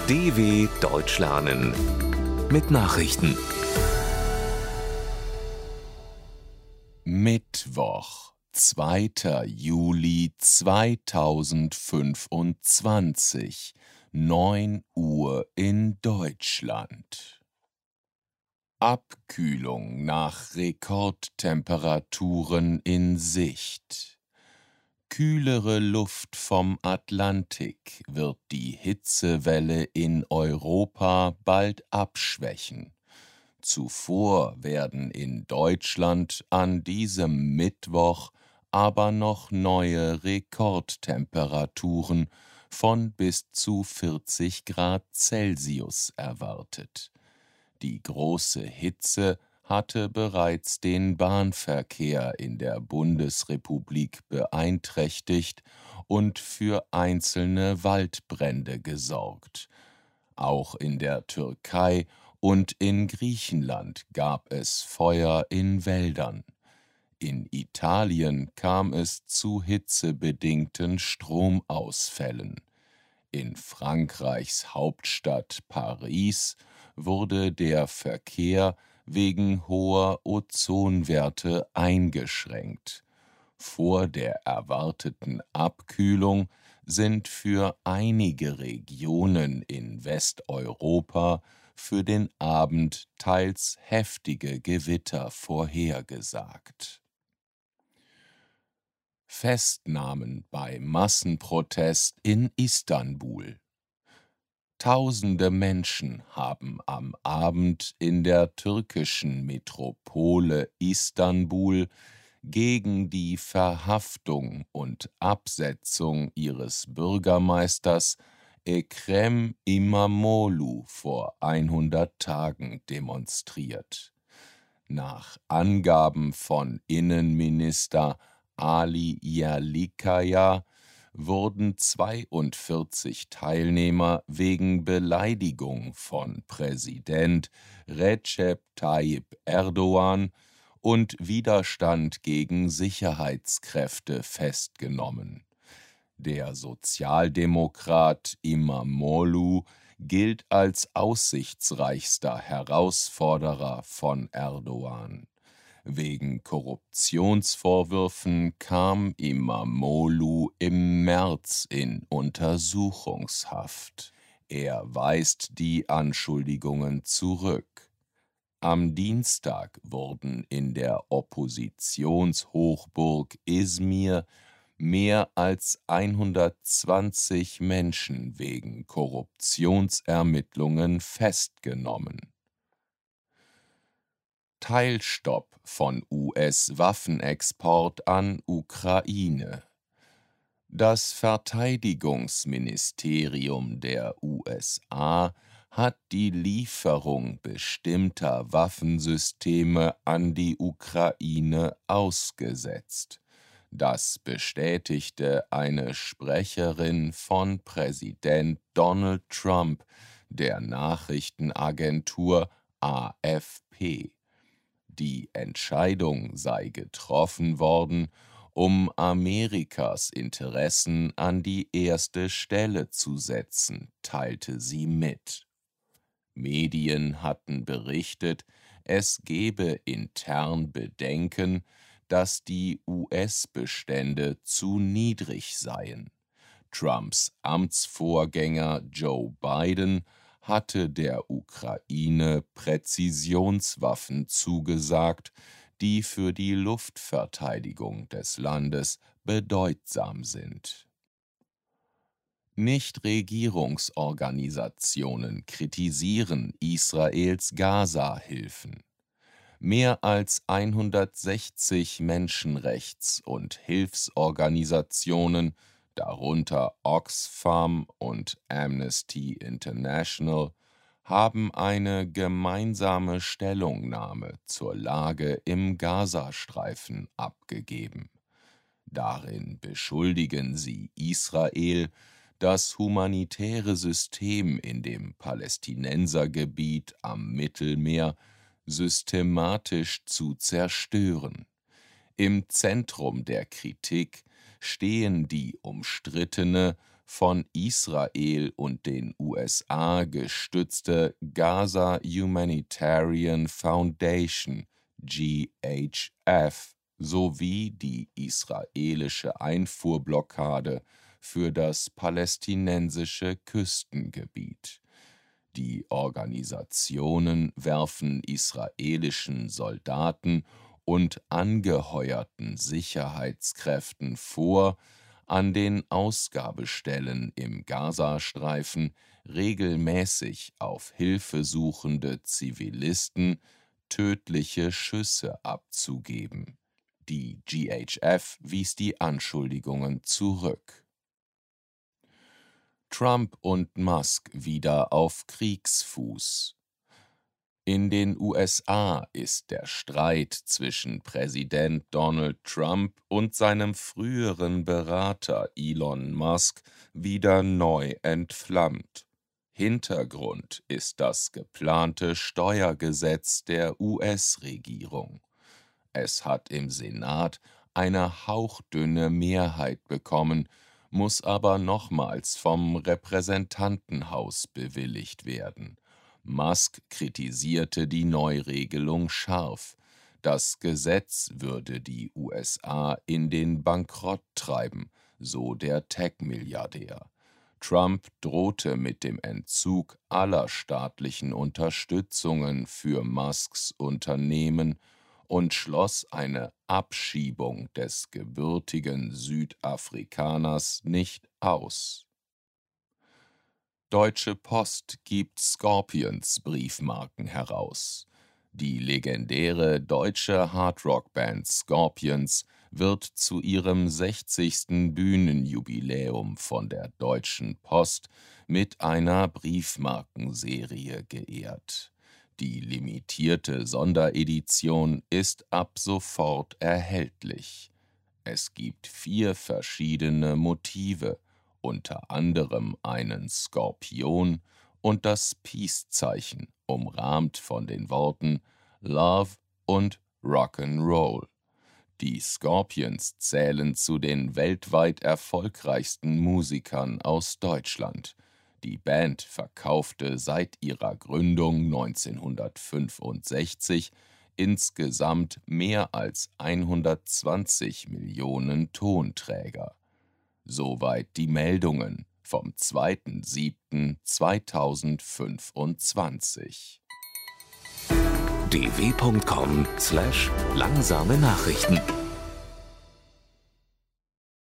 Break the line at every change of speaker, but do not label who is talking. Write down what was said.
DW Deutsch lernen mit Nachrichten.
Mittwoch, 2. Juli 2025, 9 Uhr in Deutschland. Abkühlung nach Rekordtemperaturen in Sicht. Kühlere Luft vom Atlantik wird die Hitzewelle in Europa bald abschwächen. Zuvor werden in Deutschland an diesem Mittwoch aber noch neue Rekordtemperaturen von bis zu 40 Grad Celsius erwartet. Die große Hitze hatte bereits den Bahnverkehr in der Bundesrepublik beeinträchtigt und für einzelne Waldbrände gesorgt. Auch in der Türkei und in Griechenland gab es Feuer in Wäldern. In Italien kam es zu hitzebedingten Stromausfällen. In Frankreichs Hauptstadt Paris wurde der Verkehr wegen hoher Ozonwerte eingeschränkt. Vor der erwarteten Abkühlung sind für einige Regionen in Westeuropa für den Abend teils heftige Gewitter vorhergesagt. Festnahmen bei Massenprotest in Istanbul. Tausende Menschen haben am Abend in der türkischen Metropole Istanbul gegen die Verhaftung und Absetzung ihres Bürgermeisters Ekrem İmamoğlu vor 100 Tagen demonstriert. Nach Angaben von Innenminister Ali Yerlikaya wurden 42 Teilnehmer wegen Beleidigung von Präsident Recep Tayyip Erdogan und Widerstand gegen Sicherheitskräfte festgenommen. Der Sozialdemokrat İmamoğlu gilt als aussichtsreichster Herausforderer von Erdogan. Wegen Korruptionsvorwürfen kam İmamoğlu im März in Untersuchungshaft. Er weist die Anschuldigungen zurück. Am Dienstag wurden in der Oppositionshochburg Izmir mehr als 120 Menschen wegen Korruptionsermittlungen festgenommen. Teilstopp von US-Waffenexport an Ukraine. Das Verteidigungsministerium der USA hat die Lieferung bestimmter Waffensysteme an die Ukraine ausgesetzt. Das bestätigte eine Sprecherin von Präsident Donald Trump der Nachrichtenagentur AFP. Die Entscheidung sei getroffen worden, um Amerikas Interessen an die erste Stelle zu setzen, teilte sie mit. Medien hatten berichtet, es gebe intern Bedenken, dass die US-Bestände zu niedrig seien. Trumps Amtsvorgänger Joe Biden hatte der Ukraine Präzisionswaffen zugesagt, die für die Luftverteidigung des Landes bedeutsam sind. Nichtregierungsorganisationen kritisieren Israels Gaza-Hilfen. Mehr als 160 Menschenrechts- und Hilfsorganisationen, darunter Oxfam und Amnesty International, haben eine gemeinsame Stellungnahme zur Lage im Gazastreifen abgegeben. Darin beschuldigen sie Israel, das humanitäre System in dem Palästinensergebiet am Mittelmeer systematisch zu zerstören. Im Zentrum der Kritik stehen die umstrittene, von Israel und den USA gestützte Gaza Humanitarian Foundation (GHF) sowie die israelische Einfuhrblockade für das palästinensische Küstengebiet. Die Organisationen werfen israelischen Soldaten und angeheuerten Sicherheitskräften vor, an den Ausgabestellen im Gazastreifen regelmäßig auf hilfesuchende Zivilisten tödliche Schüsse abzugeben. Die GHF wies die Anschuldigungen zurück. Trump und Musk wieder auf Kriegsfuß. In den USA ist der Streit zwischen Präsident Donald Trump und seinem früheren Berater Elon Musk wieder neu entflammt. Hintergrund ist das geplante Steuergesetz der US-Regierung. Es hat im Senat eine hauchdünne Mehrheit bekommen, muss aber nochmals vom Repräsentantenhaus bewilligt werden. Musk kritisierte die Neuregelung scharf. Das Gesetz würde die USA in den Bankrott treiben, so der Tech-Milliardär. Trump drohte mit dem Entzug aller staatlichen Unterstützungen für Musks Unternehmen und schloss eine Abschiebung des gebürtigen Südafrikaners nicht aus. Deutsche Post gibt Scorpions-Briefmarken heraus. Die legendäre deutsche Hardrock-Band Scorpions wird zu ihrem 60. Bühnenjubiläum von der Deutschen Post mit einer Briefmarkenserie geehrt. Die limitierte Sonderedition ist ab sofort erhältlich. Es gibt 4 verschiedene Motive, unter anderem einen Skorpion und das Peace-Zeichen, umrahmt von den Worten Love und Rock'n'Roll. Die Scorpions zählen zu den weltweit erfolgreichsten Musikern aus Deutschland. Die Band verkaufte seit ihrer Gründung 1965 insgesamt mehr als 120 Millionen Tonträger. Soweit die Meldungen vom 2.7.2025.
dw.com/langsame Nachrichten